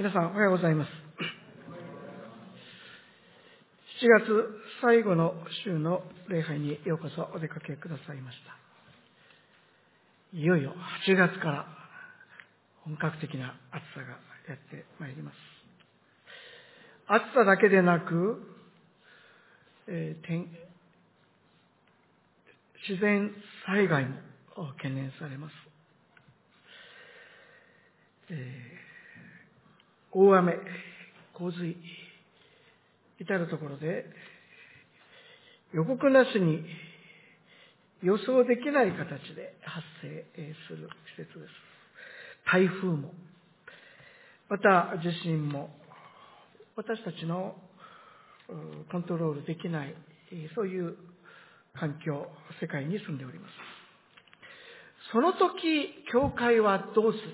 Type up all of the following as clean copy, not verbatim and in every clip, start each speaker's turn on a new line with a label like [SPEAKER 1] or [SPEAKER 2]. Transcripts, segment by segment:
[SPEAKER 1] 皆さんおはようございます。7月最後の週の礼拝にようこそお出かけくださいました。いよいよ8月から本格的な暑さがやってまいります。暑さだけでなく、自然災害も懸念されます。大雨、洪水、至るところで予告なしに予想できない形で発生する季節です。台風も、また地震も、私たちのコントロールできない、そういう環境、世界に住んでおります。その時、教会はどうす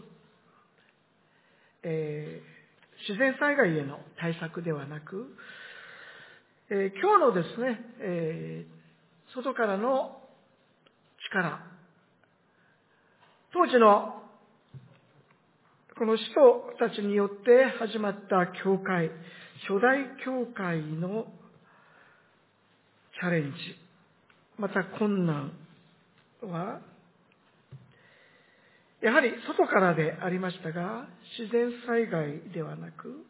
[SPEAKER 1] る？自然災害への対策ではなく、今日のですね、外からの力、当時のこの使徒たちによって始まった教会、初代教会のチャレンジ、また困難は、やはり外からでありましたが、自然災害ではなく、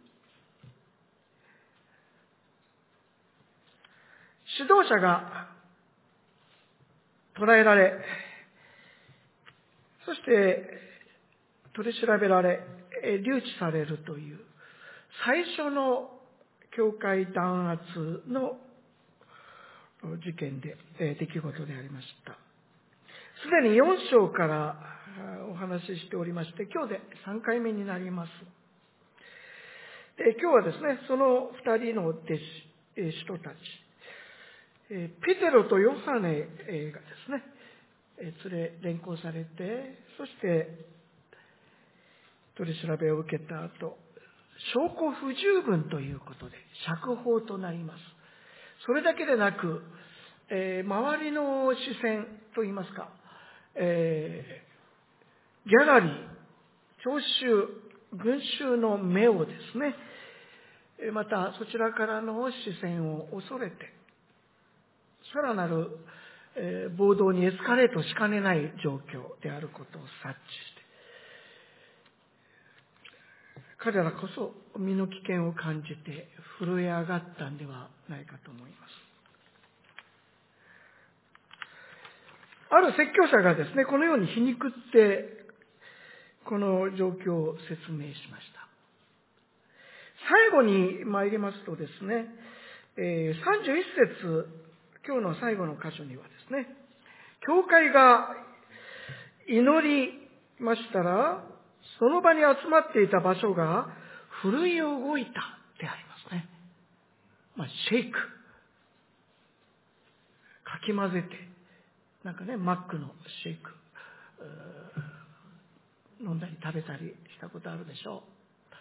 [SPEAKER 1] 指導者が捕らえられ、そして取り調べられ、留置されるという最初の教会弾圧の事件で、出来事でありました。すでに4章からお話ししておりまして、今日で3回目になります。で、今日はですね、その2人の使徒たち、ペテロとヨハネがですね、連行されて、そして取り調べを受けた後、証拠不十分ということで釈放となります。それだけでなく、周りの視線といいますか、ギャラリー、聴衆、群衆の目をですね、またそちらからの視線を恐れて、さらなる暴動にエスカレートしかねない状況であることを察知して、彼らこそ身の危険を感じて震え上がったんではないかと思います。ある説教者がですね、このように皮肉ってこの状況を説明しました。最後に参りますとですね、31節、今日の最後の箇所にはですね、教会が祈りましたら、その場に集まっていた場所が震え動いたでありますね。シェイク、かき混ぜて、なんかね、マックのシェイク、飲んだり食べたりしたことあるでしょ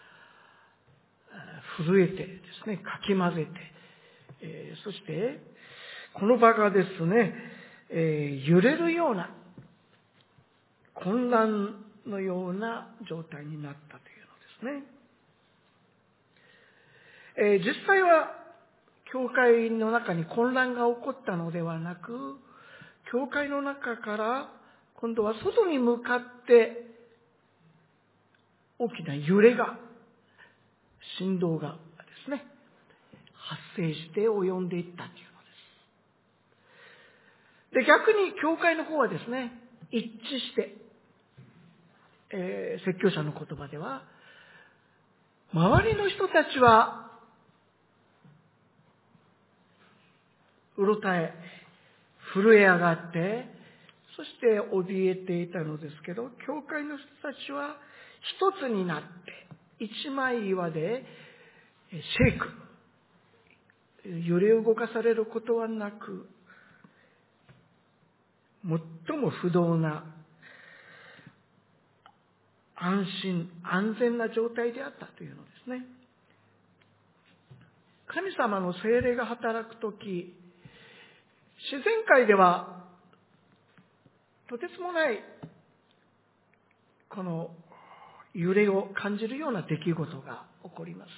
[SPEAKER 1] う。震えてですね、かき混ぜて、そしてこの場がですね、揺れるような混乱のような状態になったというのですね。実際は教会の中に混乱が起こったのではなく、教会の中から今度は外に向かって大きな揺れが、振動がですね、発生して及んでいったというのです。で、逆に教会の方はですね、一致して、説教者の言葉では、周りの人たちはうろたえ、震え上がって、そして怯えていたのですけど、教会の人たちは一つになって、一枚岩でシェイク、揺れ動かされることはなく、最も不動な安心、安全な状態であったというのですね。神様の聖霊が働くとき、自然界ではとてつもないこの揺れを感じるような出来事が起こります。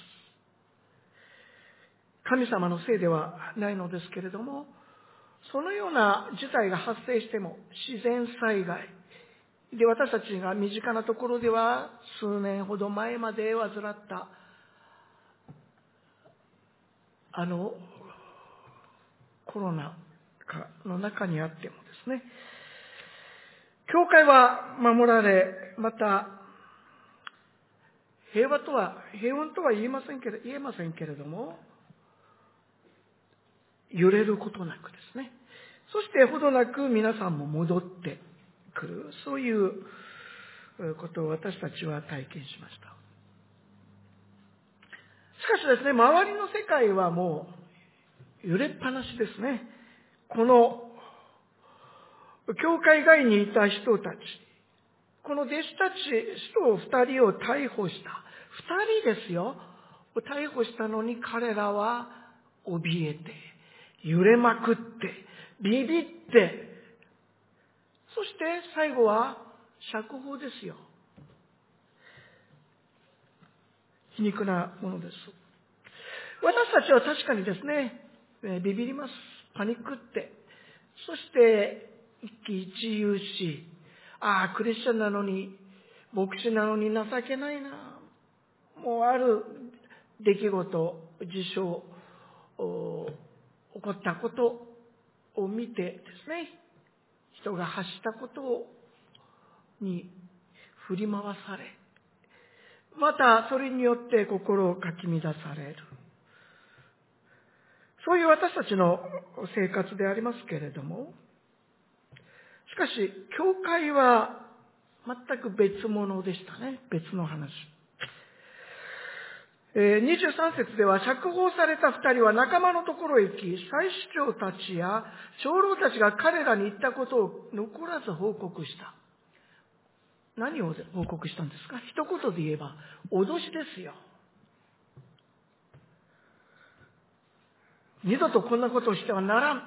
[SPEAKER 1] 神様のせいではないのですけれども、そのような事態が発生しても、自然災害で私たちが身近なところでは数年ほど前まで患ったコロナ禍の中にあってもですね、教会は守られ、また平穏とは言えませんけれども、揺れることなくですね、そしてほどなく皆さんも戻ってくる、そういうことを私たちは体験しました。しかしですね、周りの世界はもう揺れっぱなしですね。この教会外にいた人たち、この弟子たち、使徒2人を逮捕した。2人ですよ。逮捕したのに彼らは怯えて、揺れまくって、ビビって、そして最後は釈放ですよ。皮肉なものです。私たちは確かにですね、ビビります。パニックって。そして一喜一憂し、クリスチャンなのに、牧師なのに情けないな。もうある出来事、事象、起こったことを見てですね、人が発したことに振り回され、またそれによって心をかき乱される。そういう私たちの生活でありますけれども、しかし教会は全く別物でしたね。別の話。23節では釈放された2人は仲間のところへ行き、祭司長たちや長老たちが彼らに言ったことを残らず報告した。何を報告したんですか？一言で言えば脅しですよ。二度とこんなことをしてはならん。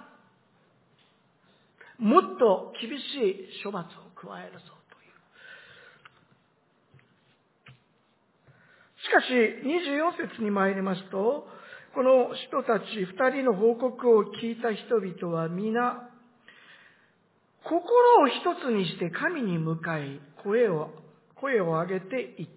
[SPEAKER 1] もっと厳しい処罰を加えるぞという。しかし24節に参りますと、この人たち2人の報告を聞いた人々は皆心を一つにして神に向かい声を上げていった。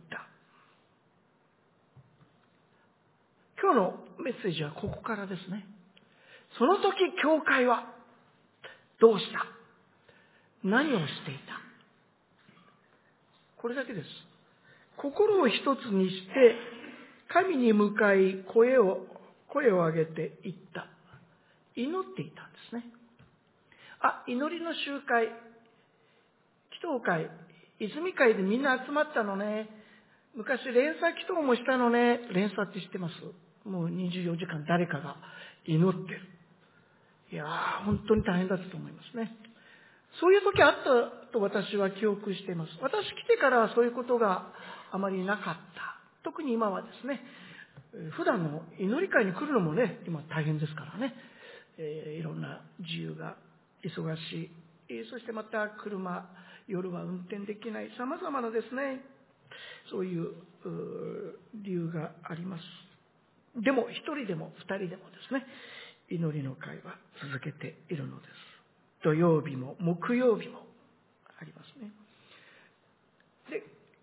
[SPEAKER 1] 今日のメッセージはここからですね。その時教会はどうした？何をしていた？これだけです。心を一つにして神に向かい声を上げていった。祈っていたんですね。祈りの集会、祈祷会、泉会でみんな集まったのね。昔連鎖祈祷もしたのね。連鎖って知ってます？もう24時間誰かが祈ってる。いやー、本当に大変だったと思いますね。そういう時あったと私は記憶しています。私来てからはそういうことがあまりなかった。特に今はですね、普段の祈り会に来るのもね、今大変ですからね。いろんな自由が忙しい。そしてまた夜は運転できない。様々なですね、そういう理由があります。でも一人でも二人でもですね、祈りの会は続けているのです。土曜日も木曜日もありますね。で、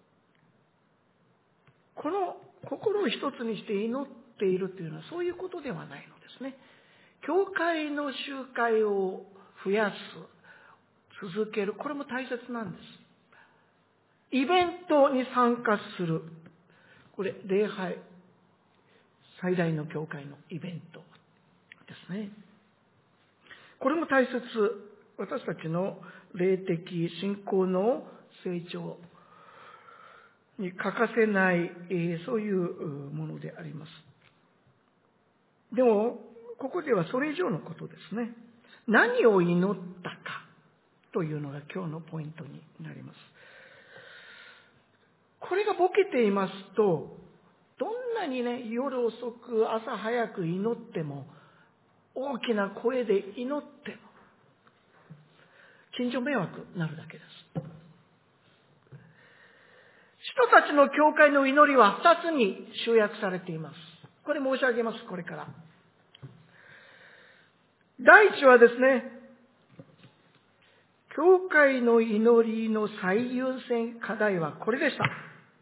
[SPEAKER 1] この心を一つにして祈っているというのはそういうことではないのですね。教会の集会を増やす、続ける、これも大切なんです。イベントに参加する。これ、礼拝、最大の教会のイベントですね。これも大切。私たちの霊的信仰の成長に欠かせない、そういうものであります。でも、ここではそれ以上のことですね。何を祈ったかというのが今日のポイントになります。これがボケていますと、どんなにね、夜遅く朝早く祈っても、大きな声で祈っても、近所迷惑になるだけです。 人たちの教会の祈りは2つに集約されています。これ申し上げます、これから。第一はですね、教会の祈りの最優先課題はこれでした。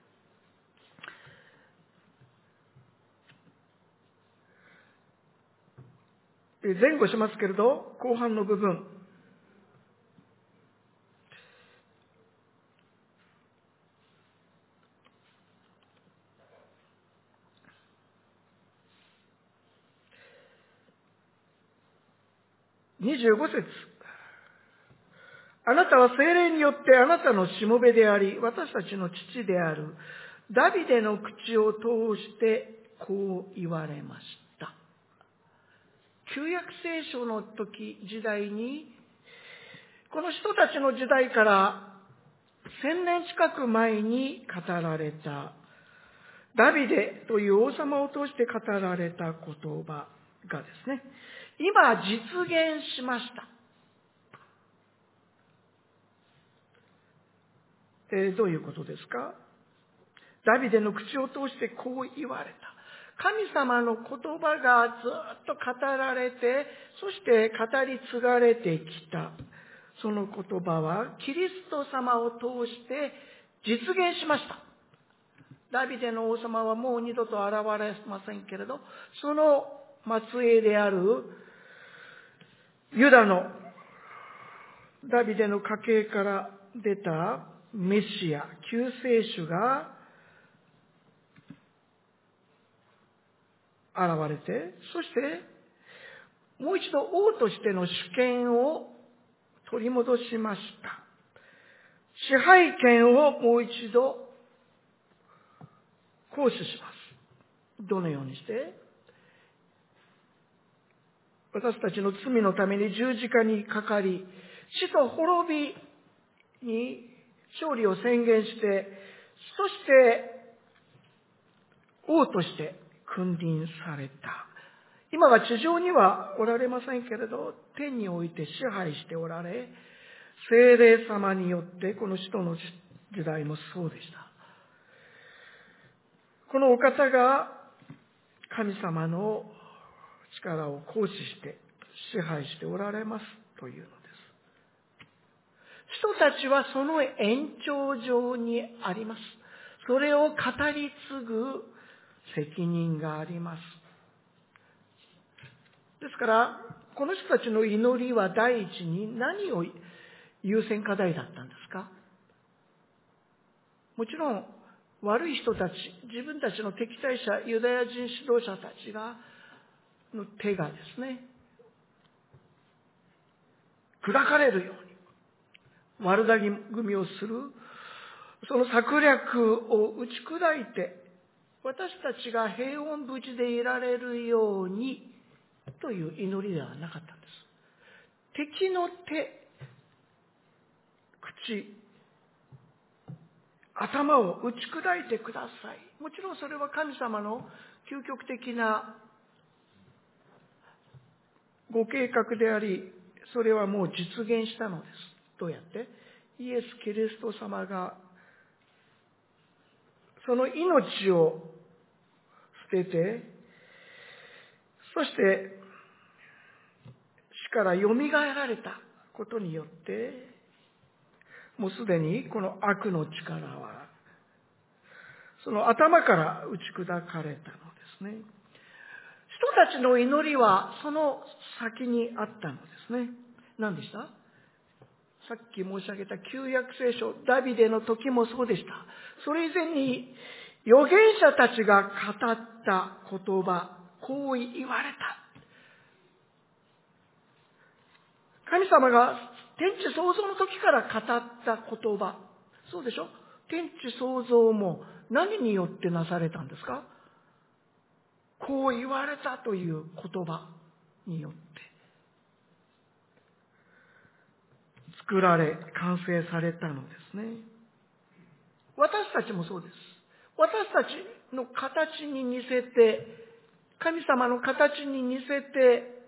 [SPEAKER 1] 前後しますけれど、後半の部分。25節。あなたは聖霊によってあなたのしもべであり、私たちの父であるダビデの口を通してこう言われました。旧約聖書の時代に、この人たちの時代から1000年近く前に語られた、ダビデという王様を通して語られた言葉がですね、今実現しました。どういうことですか？ダビデの口を通してこう言われた。神様の言葉がずっと語られて、そして語り継がれてきた。その言葉はキリスト様を通して実現しました。ダビデの王様はもう二度と現れませんけれど、その末裔であるユダのダビデの家系から出たメシア、救世主が現れて、そしてもう一度王としての主権を取り戻しました。支配権をもう一度行使します。どのようにして？私たちの罪のために十字架にかかり、死と滅びに勝利を宣言して、そして王として君臨された。今は地上にはおられませんけれど、天において支配しておられ、聖霊様によってこの使徒の時代もそうでした。このお方が神様の力を行使して支配しておられますというのです。人たちはその延長上にあります。それを語り継ぐ責任があります。ですから、この人たちの祈りは第一に何を優先課題だったんですか？もちろん、悪い人たち、自分たちの敵対者、ユダヤ人指導者たちの手がですね、砕かれるように、悪だくみをする、その策略を打ち砕いて、私たちが平穏無事でいられるようにという祈りではなかったんです。敵の手、口、頭を打ち砕いてください。もちろんそれは神様の究極的なご計画であり、それはもう実現したのです。どうやって？イエス・キリスト様がその命を捨てて、そして死からよみがえられたことによって、もうすでにこの悪の力はその頭から打ち砕かれたのですね。人たちの祈りはその先にあったのですね。何でした？さっき申し上げた旧約聖書、ダビデの時もそうでした。それ以前に預言者たちが語った言葉、こう言われた。神様が天地創造の時から語った言葉、そうでしょ？天地創造も何によってなされたんですか？こう言われたという言葉によって作られ、完成されたのですね。私たちもそうです。私たちの形に似せて、神様の形に似せて、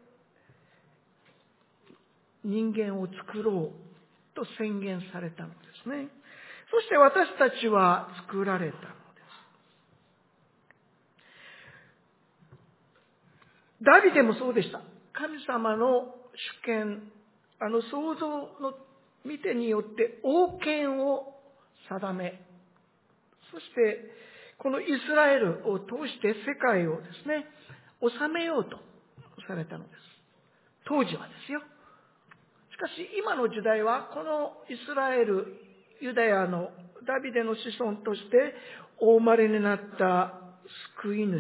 [SPEAKER 1] 人間を作ろうと宣言されたのですね。 そして私たちは作られたのです。ダビデもそうでした。神様の主権、創造の見てによって王権を定め、そしてこのイスラエルを通して世界をですね、治めようとされたのです。当時はですよ。しかし今の時代はこのイスラエル、ユダヤのダビデの子孫としてお生まれになった救い主、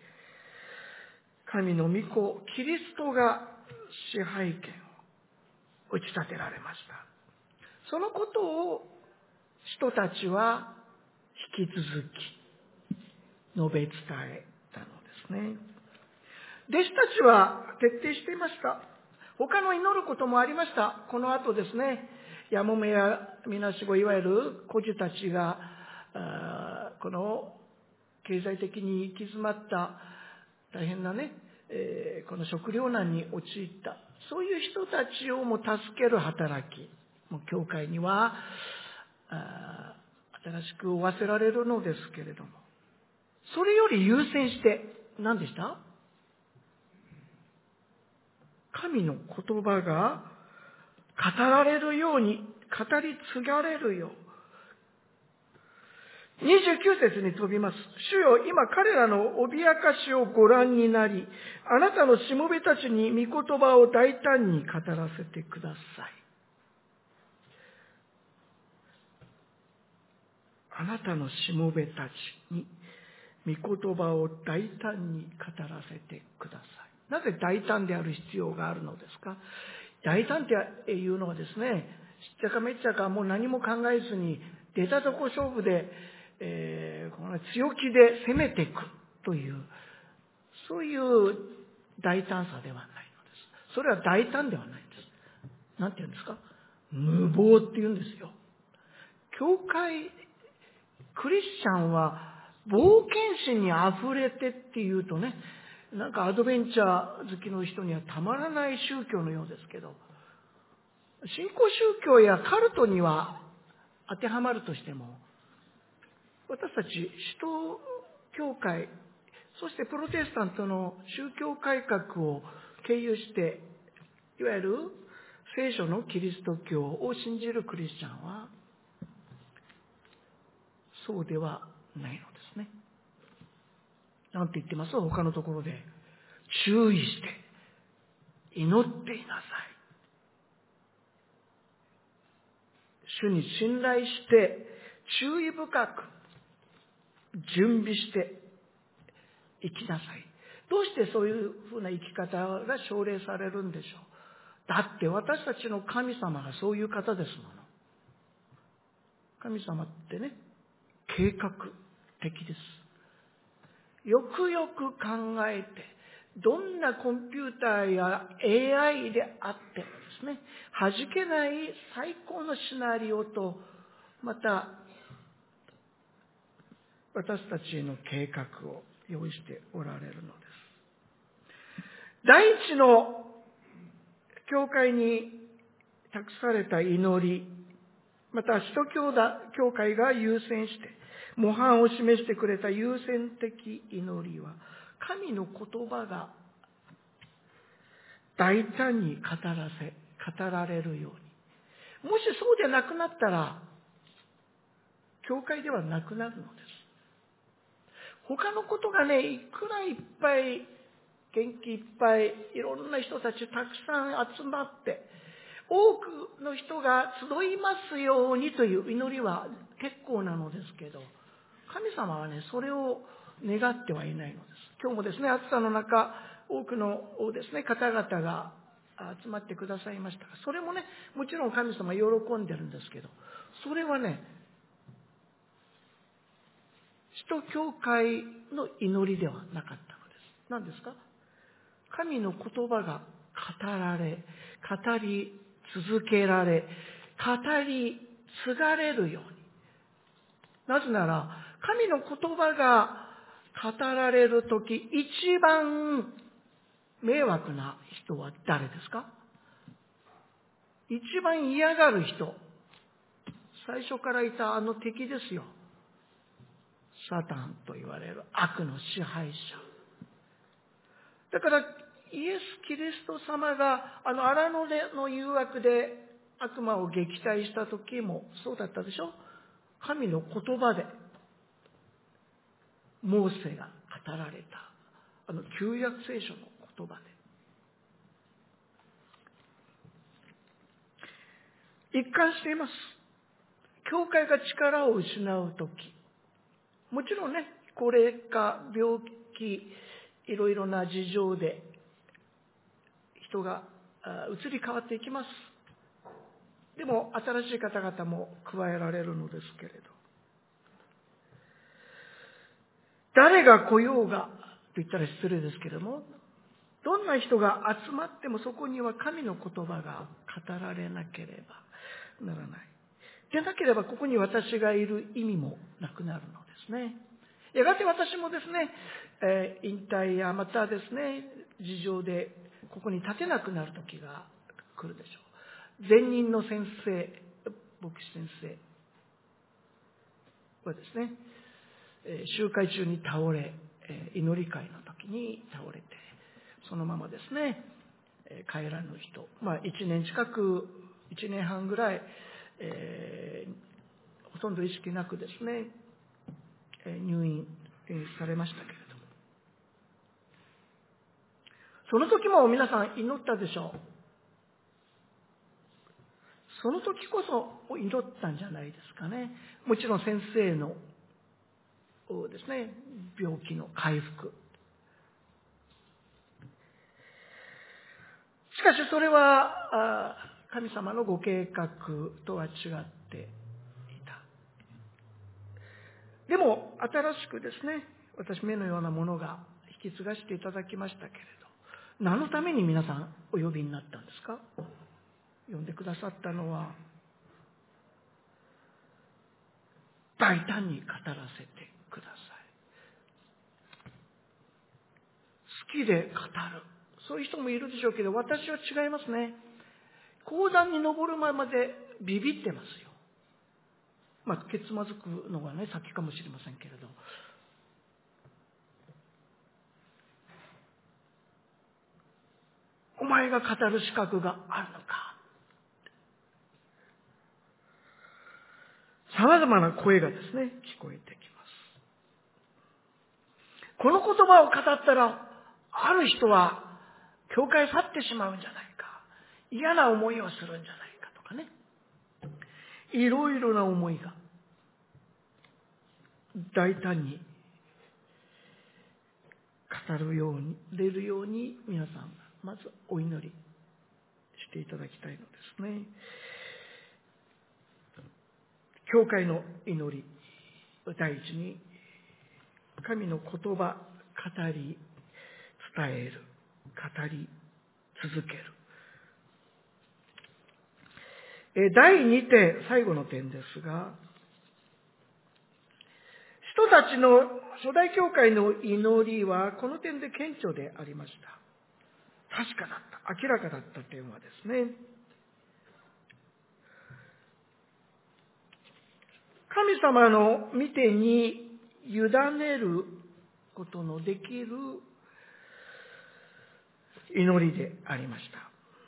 [SPEAKER 1] 神の御子、キリストが支配権を打ち立てられました。そのことを人たちは引き続き述べ伝えたのですね。弟子たちは徹底していました。他の祈ることもありました。この後ですね、やもめやみなしご、いわゆる孤児たちがこの経済的に行き詰まった大変なね、この食糧難に陥ったそういう人たちをも助ける働きも教会には新しく負わせられるのですけれども、それより優先して何でした？神の言葉が語られるように、語り継がれるよう。29節に飛びます。主よ、今彼らの脅かしをご覧になり、あなたのしもべたちに御言葉を大胆に語らせてください。あなたのしもべたちに御言葉を大胆に語らせてください。なぜ大胆である必要があるのですか？大胆っていうのはですね、しっちゃかめっちゃかもう何も考えずに出たとこ勝負で、この強気で攻めていくという、そういう大胆さではないのです。それは大胆ではないんです。なんて言うんですか？無謀って言うんですよ。教会、クリスチャンは冒険心にあふれてっていうとね、なんかアドベンチャー好きの人にはたまらない宗教のようですけど、新興宗教やカルトには当てはまるとしても、私たち使徒教会、そしてプロテスタントの宗教改革を経由して、いわゆる聖書のキリスト教を信じるクリスチャンはそうではないのですね。なんて言ってます？他のところで注意して祈っていなさい。主に信頼して注意深く準備して生きなさい。どうしてそういうふうな生き方が奨励されるんでしょう。だって私たちの神様がそういう方ですもの。神様ってね、計画的です。よくよく考えて、どんなコンピューターや AI であってもですね、弾けない最高のシナリオと、また私たちへの計画を用意しておられるのです。第一の教会に託された祈り、また使徒教会が優先して模範を示してくれた優先的祈りは、神の言葉が大胆に語られるように。もしそうでなくなったら、教会ではなくなるのです。他のことがね、いくらいっぱい、元気いっぱい、いろんな人たちたくさん集まって、多くの人が集いますようにという祈りは結構なのですけど、神様はね、それを願ってはいないのです。今日もですね、暑さの中、多くのですね、方々が集まってくださいましたが、それもね、もちろん神様喜んでるんですけど、それはね、使徒教会の祈りではなかったのです。何ですか？神の言葉が語られ、語り続けられ、語り継がれるように。なぜなら、神の言葉が語られるとき、一番迷惑な人は誰ですか？一番嫌がる人。 最初からいたあの敵ですよ。サタンと言われる悪の支配者。だからイエス・キリスト様が荒野での誘惑で悪魔を撃退した時もそうだったでしょ。神の言葉でモーセが語られた旧約聖書の言葉で一貫しています。教会が力を失う時、もちろんね、高齢化、病気、いろいろな事情で人が移り変わっていきます。でも新しい方々も加えられるのですけれど、誰が来ようがと言ったら失礼ですけれども、どんな人が集まってもそこには神の言葉が語られなければならない。でなければここに私がいる意味もなくなるのですね。やがて私もですね、引退やまたですね、事情でここに立てなくなる時が来るでしょう。前任の先生、牧師先生はですね、集会中に倒れ、祈り会の時に倒れて、そのままですね、帰らぬ人、1年近く、1年半ぐらい、ほとんど意識なくですね、入院されましたけれども、その時も皆さん祈ったでしょう。その時こそ祈ったんじゃないですかね。もちろん先生のですね、病気の回復。しかしそれは神様のご計画とは違っていた。でも新しくですね、私目のようなものが引き継がせていただきましたけれど、何のために皆さんお呼びになったんですか？呼んでくださったのは、大胆に語らせてください。好きで語る。そういう人もいるでしょうけど、私は違いますね。講談に登る前までビビってますよ。けつまずくのがね、先かもしれませんけれど。お前が語る資格があるのか。様々な声がですね、聞こえてきます。この言葉を語ったら、ある人は教会去ってしまうんじゃないか。嫌な思いをするんじゃないかとかね。いろいろな思いが大胆に語るように、出るように皆さん、まずお祈りしていただきたいのですね。教会の祈り、第一に神の言葉、語り、伝える、語り続ける。第2点、最後の点ですが、人たちの初代教会の祈りはこの点で顕著でありました。確かだった、明らかだった点はですね、神様の御手に委ねることのできる祈りでありました。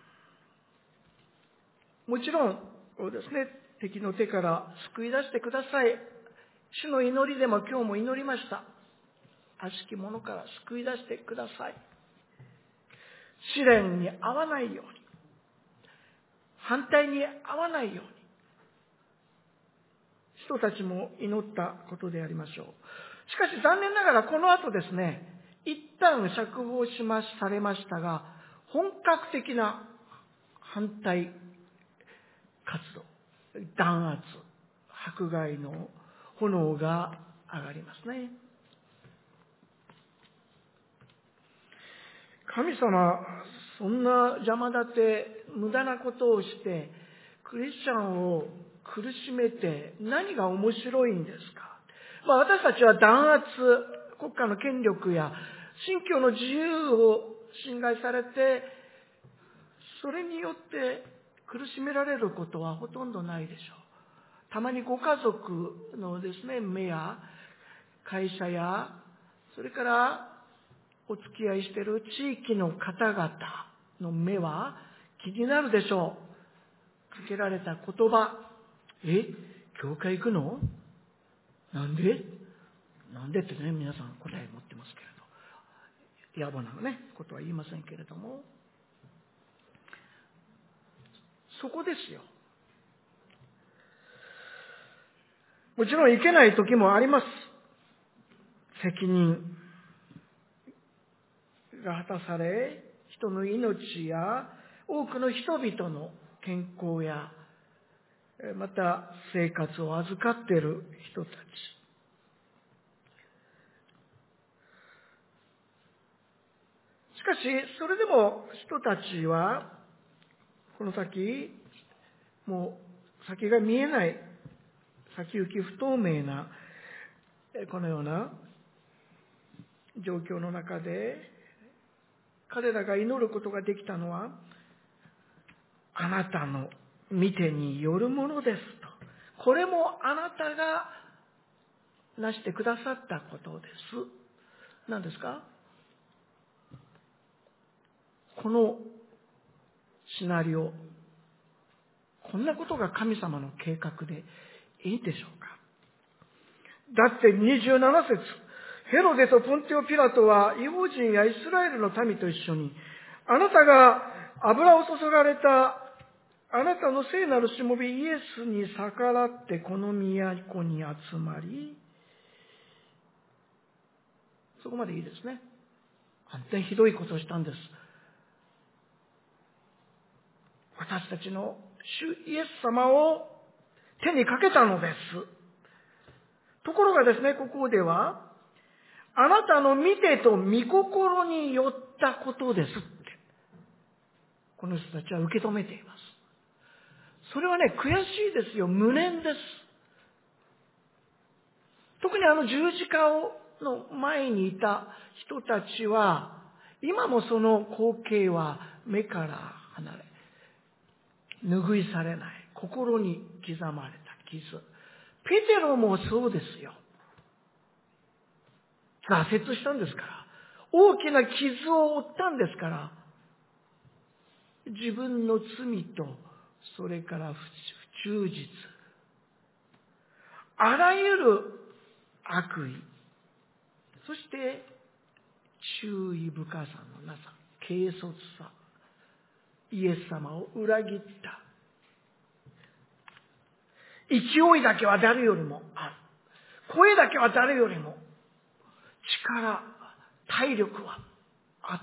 [SPEAKER 1] もちろんですね、敵の手から救い出してください。主の祈りでも今日も祈りました。悪しき者から救い出してください。試練に遭わないように、反対に遭わないように、人たちも祈ったことでありましょう。しかし残念ながらこの後ですね、一旦釈放されましたが、本格的な反対活動、弾圧、迫害の炎が上がりますね。神様、そんな邪魔立て、無駄なことをして、クリスチャンを苦しめて何が面白いんですか？私たちは弾圧、国家の権力や信教の自由を侵害されて、それによって苦しめられることはほとんどないでしょたまにご家族のですね、目や会社や、それからお付き合いしている地域の方々の目は気になるでしょう。かけられた言葉、教会行くの？なんでってね、皆さん答え持ってますけれど、野暮なね、ことは言いませんけれども、そこですよ。もちろんいけない時もあります。責任が果たされ、人の命や多くの人々の健康や、また生活を預かっている人たち。しかし、それでも人たちは、この先、もう先が見えない、先行き不透明な、このような状況の中で、彼らが祈ることができたのは、あなたの見てによるものですと。これもあなたがなしてくださったことです。何ですか？このシナリオ、こんなことが神様の計画でいいでしょうか？だって27節、ヘロデとポンテオピラトは異邦人やイスラエルの民と一緒に、あなたが油を注がれたあなたの聖なるしもべイエスに逆らってこの都に集まり、そこまでいいですね。本当にひどいことをしたんです。私たちの主イエス様を手にかけたのです。ところがですね、ここでは、あなたの見てと御心によったことですって、この人たちは受け止めています。それはね、悔しいですよ。無念です。特に十字架の前にいた人たちは、今もその光景は目から離れ、拭いされない。心に刻まれた傷。ペテロもそうですよ。挫折したんですから。大きな傷を負ったんですから。自分の罪と、それから不忠実。あらゆる悪意。そして、注意深さのなさ。軽率さ。イエス様を裏切った。勢いだけは誰よりもある。声だけは誰よりも力、体力はあった。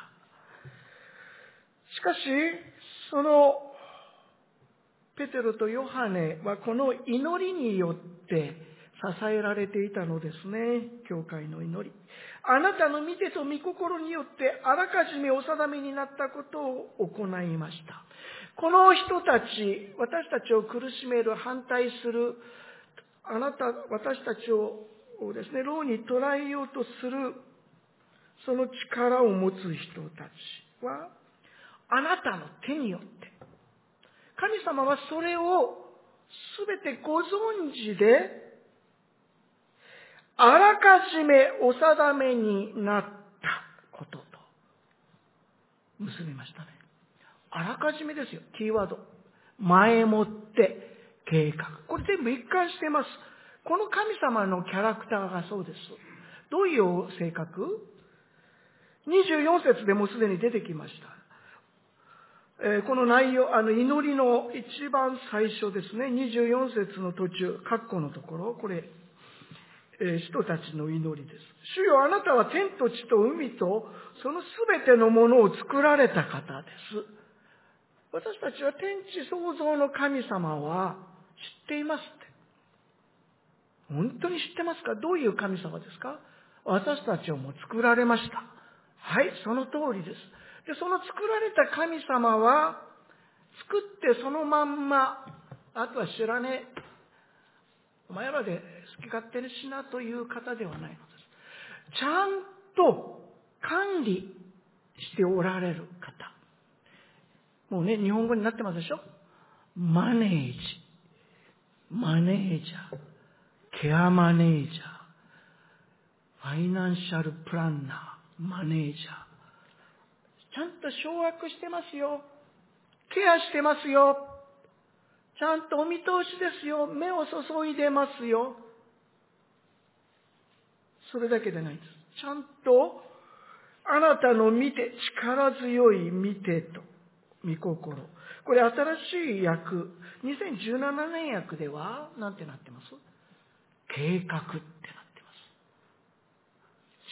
[SPEAKER 1] しかし、そのペテロとヨハネはこの祈りによって支えられていたのですね。教会の祈り。あなたの見てと御心によってあらかじめお定めになったことを行いました。この人たち、私たちを苦しめる、反対する、私たちをですね、牢に捕らえようとする、その力を持つ人たちは、あなたの手によって、神様はそれをすべてご存知で、あらかじめお定めになったことと結びましたね。あらかじめですよ、キーワード。前もって計画。これ全部一貫しています。この神様のキャラクターがそうです。どういう性格？ 24 節でもうすでに出てきました。この内容、祈りの一番最初ですね、24節の途中、括弧のところ、これ、人たちの祈りです。主よ、あなたは天と地と海と、そのすべてのものを作られた方です。私たちは天地創造の神様は知っていますって。本当に知ってますか？どういう神様ですか？私たちをも作られました。はい、その通りです。で、その作られた神様は、作ってそのまんま、あとは知らねえ、お前らで好き勝手にしなという方ではないのです。ちゃんと管理しておられる方。もうね、日本語になってますでしょ？マネージ。 マネージャー、ケアマネージャー、ファイナンシャルプランナー、マネージャー。ちゃんと掌握してますよ。ケアしてますよ。ちゃんとお見通しですよ。目を注いでますよ。それだけでないです。ちゃんとあなたの見て、力強い見てと御心。これ新しい訳、2017年訳では何てなってます？計画ってなってます。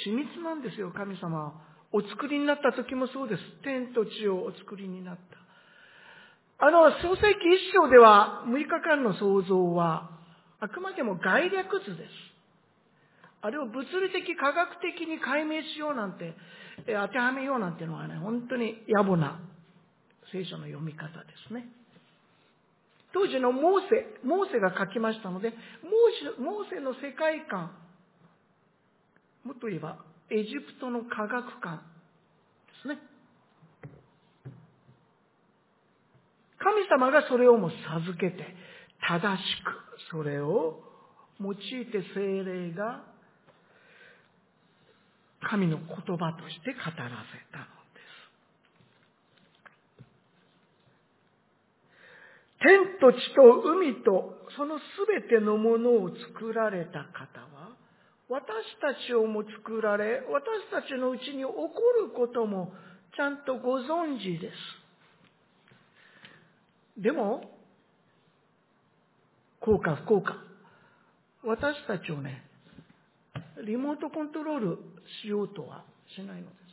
[SPEAKER 1] 緻密なんですよ、神様。お作りになった時もそうです。天と地をお作りになった。創世記一章では6日間の創造はあくまでも概略図です。あれを物理的科学的に解明しようなんて、当てはめようなんていうのはね、本当に野暮な聖書の読み方ですね。当時のモーセが書きましたので、モーセの世界観、もっと言えばエジプトの科学観ですね。神様がそれをも授けて、正しくそれを用いて聖霊が神の言葉として語らせたのです。天と地と海とそのすべてのものを作られた方は、私たちをも作られ、私たちのうちに起こることもちゃんとご存知です。でも、こうか不幸か、私たちをね、リモートコントロールしようとはしないのです。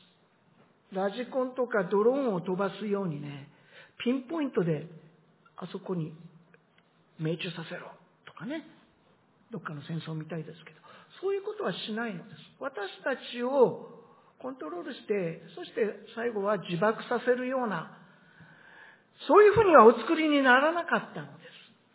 [SPEAKER 1] ラジコンとかドローンを飛ばすようにね、ピンポイントであそこに命中させろとかね、どっかの戦争みたいですけど、そういうことはしないのです。私たちをコントロールして、そして最後は自爆させるような、そういうふうにはお作りにならなかったのです。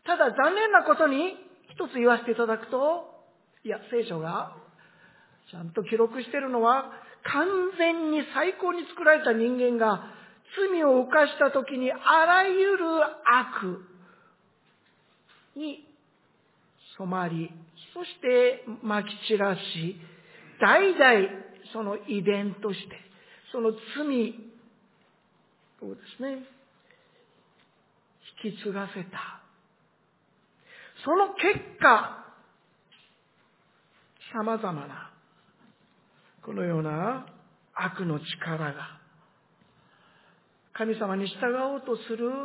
[SPEAKER 1] ただ残念なことに一つ言わせていただくと、いや、聖書がちゃんと記録しているのは、完全に最高に作られた人間が罪を犯したときにあらゆる悪に染まり、そしてまき散らし、代々その遺伝として、その罪をですね、引き継がせた。その結果、様々な、このような悪の力が、神様に従おうとする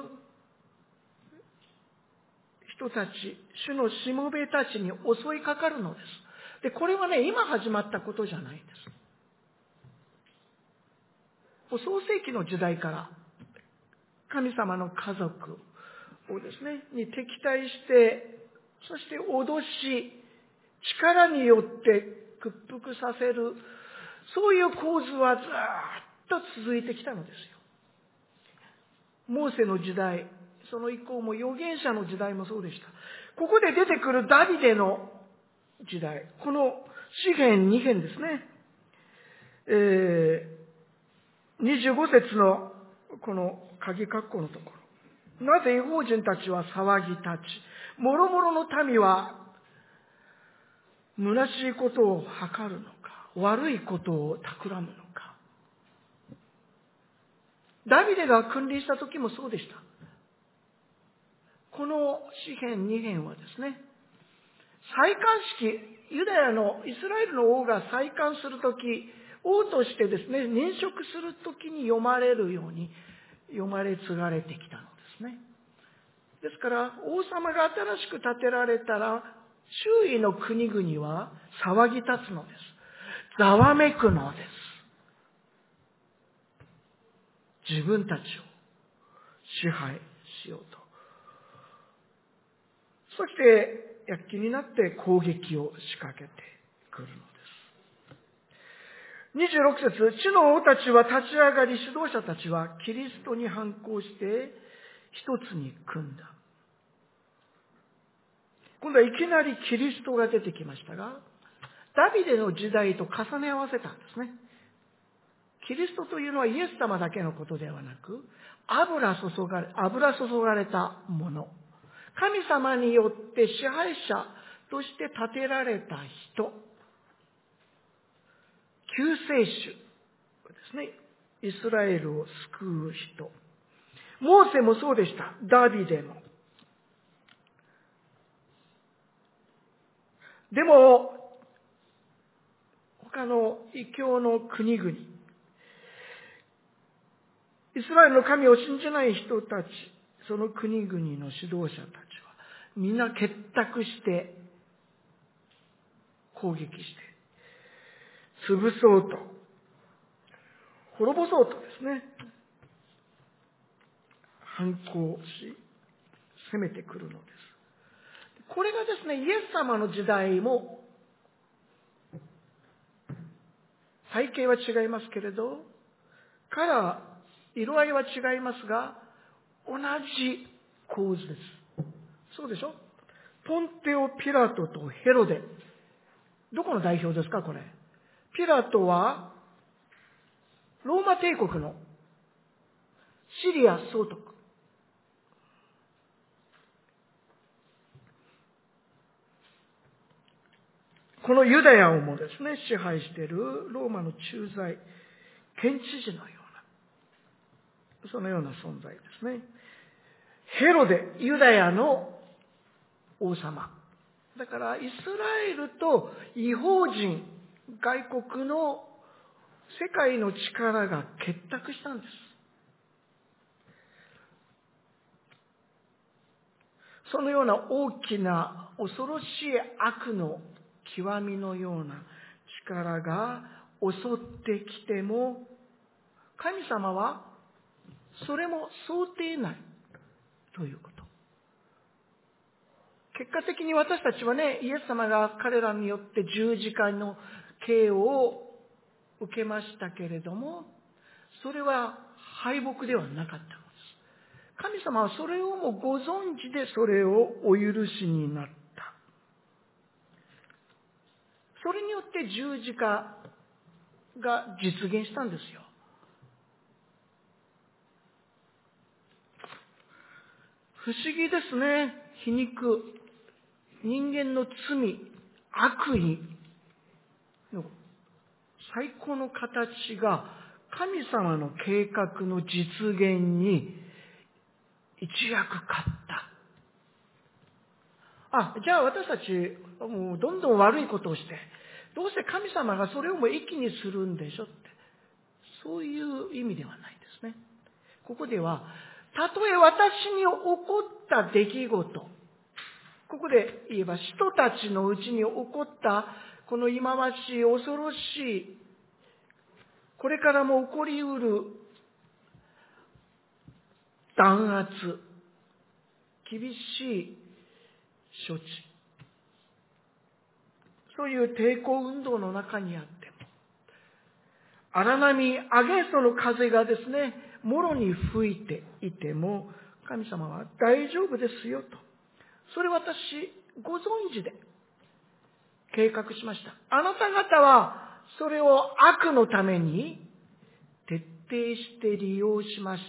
[SPEAKER 1] 人たち、主のしもべたちに襲いかかるのです。で、これはね、今始まったことじゃないんです。創世記の時代から、神様の家族をですね、に敵対して、そして脅し、力によって屈服させる、そういう構図はずっと続いてきたのですよ。モーセの時代、その以降も預言者の時代もそうでした。ここで出てくるダビデの時代、この詩編2編ですね。25節のこの鍵括弧のところ。なぜ異邦人たちは騒ぎ立ち、もろもろの民は虚しいことを図るのか、悪いことを企むのか。ダビデが君臨した時もそうでした。この詩編2編はですね、祭冠式、ユダヤのイスラエルの王が祭冠するとき、王としてですね、任職するときに読まれるように読まれ継がれてきたのですね。ですから、王様が新しく建てられたら、周囲の国々は騒ぎ立つのです。ざわめくのです。自分たちを支配しようと。そして、躍起になって攻撃を仕掛けてくるのです。26節、地の王たちは立ち上がり、指導者たちはキリストに反抗して一つに組んだ。今度はいきなりキリストが出てきましたが、ダビデの時代と重ね合わせたんですね。キリストというのはイエス様だけのことではなく、油注がれたもの。 神様によって支配者として立てられた人、救世主ですね。イスラエルを救う人。モーセもそうでした。ダビデも。でも、他の異教の国々、イスラエルの神を信じない人たち、その国々の指導者たちは、みんな結託して攻撃して、潰そうと、滅ぼそうとですね、反抗し、攻めてくるのです。これがですね、イエス様の時代も、背景は違いますけれど、カラー、色合いは違いますが、同じ構図です。そうでしょ？ポンテオ・ピラトとヘロデ。どこの代表ですか、これ。ピラトは、ローマ帝国のシリア総督。このユダヤをもですね、支配しているローマの駐在、県知事のような、そのような存在ですね。ヘロデ、ユダヤの王様。だからイスラエルと異邦人、外国の世界の力が結託したんです。そのような大きな恐ろしい悪の極みのような力が襲ってきても、神様はそれも想定内ということ。結果的に私たちはね、イエス様が彼らによって十字架の刑を受けましたけれども、それは敗北ではなかったのです。神様はそれをもご存知でそれをお許しになった。それによって十字架が実現したんですよ。不思議ですね。皮肉、人間の罪、悪意の最高の形が神様の計画の実現に一役買った。じゃあ私たちもうどんどん悪いことをして、どうせ神様がそれをも益にするんでしょって、そういう意味ではないんですね。ここでは、たとえ私に起こった出来事、ここで言えば人たちのうちに起こったこの忌まわしい恐ろしい、これからも起こりうる弾圧、厳しい処置、そういう抵抗運動の中にあっても、荒波、アゲンストの風がですね、もろに吹いていても、神様は大丈夫ですよと。それ私ご存知で計画しました。あなた方はそれを悪のために徹底して利用しました。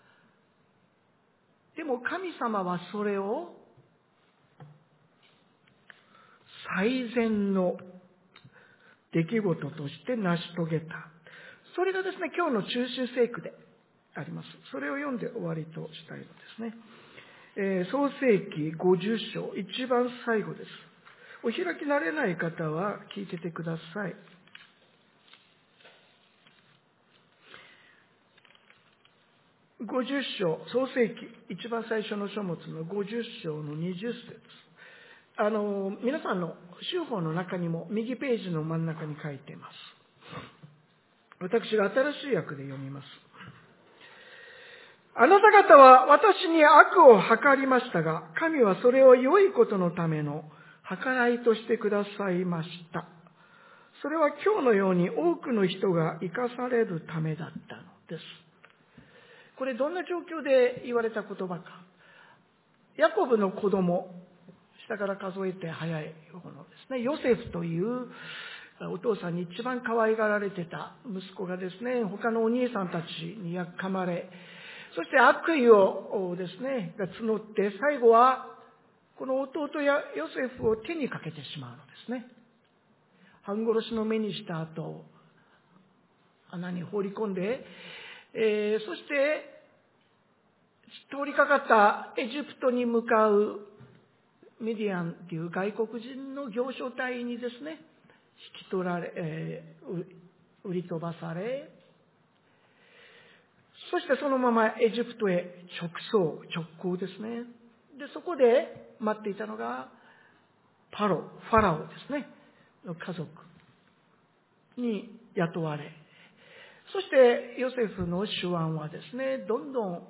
[SPEAKER 1] でも神様はそれを最善の出来事として成し遂げた。それがですね、今日の中心聖句であります。それを読んで終わりとしたいのですね。創世記50章、一番最後です。お開きになれない方は聞いててください。50章、創世記、一番最初の書物の50章の20節。皆さんの修法の中にも右ページの真ん中に書いています。私が新しい訳で読みます。あなた方は私に悪を計りましたが、神はそれを良いことのための計らいとしてくださいました。それは今日のように多くの人が生かされるためだったのです。これどんな状況で言われた言葉か。ヤコブの子供、下から数えて早い方のですね、ヨセフというお父さんに一番可愛がられてた息子がですね、他のお兄さんたちにやっかまれ、そして悪意をですね、が募って、最後はこの弟やヨセフを手にかけてしまうのですね。半殺しの目にした後、穴に放り込んで、そして通りかかったエジプトに向かうミディアンという外国人の行商隊にですね、引き取られ、売り飛ばされ、そしてそのままエジプトへ直行ですね。で、そこで待っていたのがファラオですね、の家族に雇われ、そしてヨセフの手腕はですね、どんどん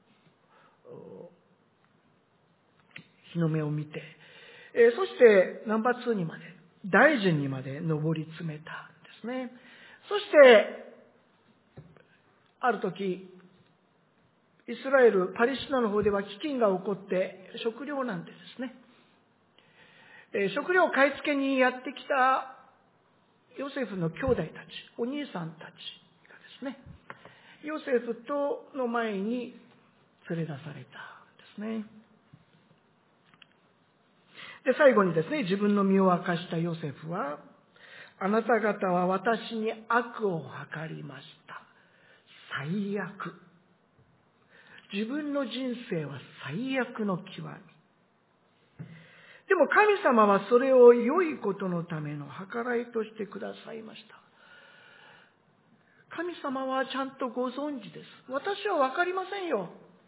[SPEAKER 1] 日の目を見て、そしてナンバー2にまで、大臣にまで上り詰めたんですね。そしてある時、イスラエル、パレスチナの方では飢饉が起こって食糧難でですね、食料買い付けにやってきたヨセフの兄弟たち、お兄さんたちがですね、ヨセフとの前に連れ出されたんですね。で、最後にですね、自分の身を明かしたヨセフは、あなた方は私に悪を図りました。最悪。自分の人生は最悪の極み。でも神様はそれを良いことのための計らいとしてくださいました。神様はちゃんとご存知です。私は分かりませんよ。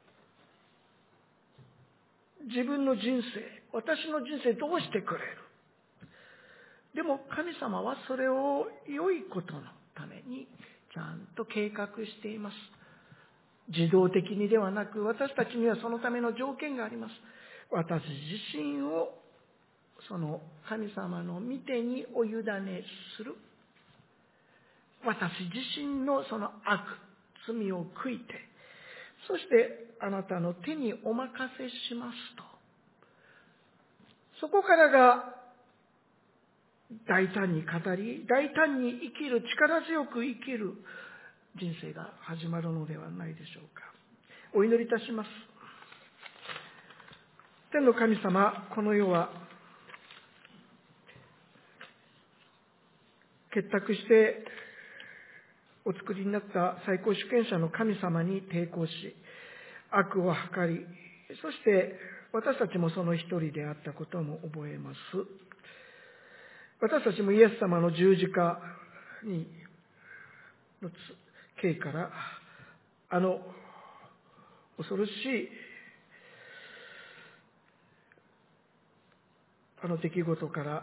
[SPEAKER 1] 自分の人生、私の人生どうしてくれる。でも神様はそれを良いことのためにちゃんと計画しています。自動的にではなく、私たちにはそのための条件があります。私自身をその神様の御手にお委ねする。私自身のその悪、罪を悔いて、そしてあなたの手にお任せしますと。そこからが大胆に語り、大胆に生きる、力強く生きる人生が始まるのではないでしょうか。お祈りいたします。天の神様、この世は結託してお作りになった最高主権者の神様に抵抗し、悪を図り、そして私たちもその一人であったことも覚えます。私たちもイエス様の十字架にの刑から、あの恐ろしいあの出来事から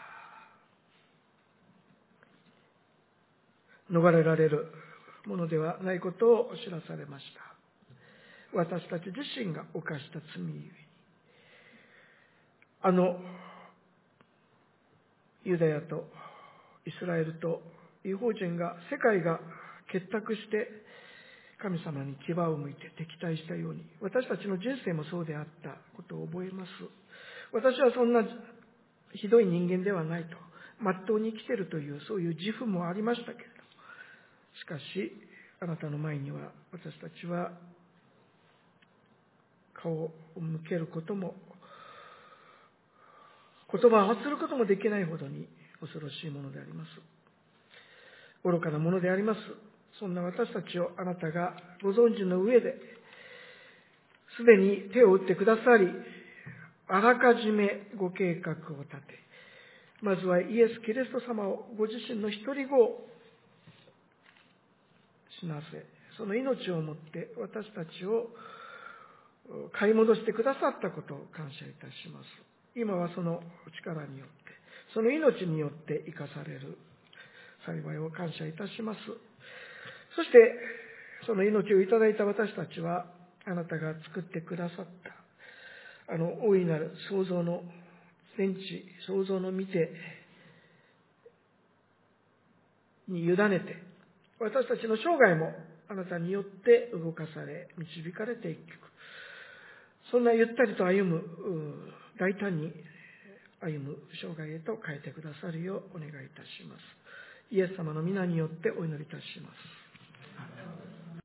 [SPEAKER 1] 逃れられるものではないことを知らされました。私たち自身が犯した罪ゆえに、あのユダヤとイスラエルと異邦人が、世界が結託して神様に牙を向いて敵対したように、私たちの人生もそうであったことを覚えます。私はそんなひどい人間ではないと、まっとうに生きているという、そういう自負もありましたけれども、しかしあなたの前には私たちは顔を向けることも、言葉を発することもできないほどに恐ろしいものであります。愚かなものであります。そんな私たちをあなたがご存知の上で、すでに手を打ってくださり、あらかじめご計画を立て、まずはイエス・キリスト様をご自身の一人子を死なせ、その命をもって私たちを買い戻してくださったことを感謝いたします。今はその力によって、その命によって生かされる幸いを感謝いたします。そしてその命をいただいた私たちは、あなたが作ってくださった大いなる創造の天地、創造の御手に委ねて、私たちの生涯もあなたによって動かされ、導かれていく。そんなゆったりと歩む、大胆に歩む生涯へと変えてくださるようお願いいたします。イエス様の皆によってお祈りいたします。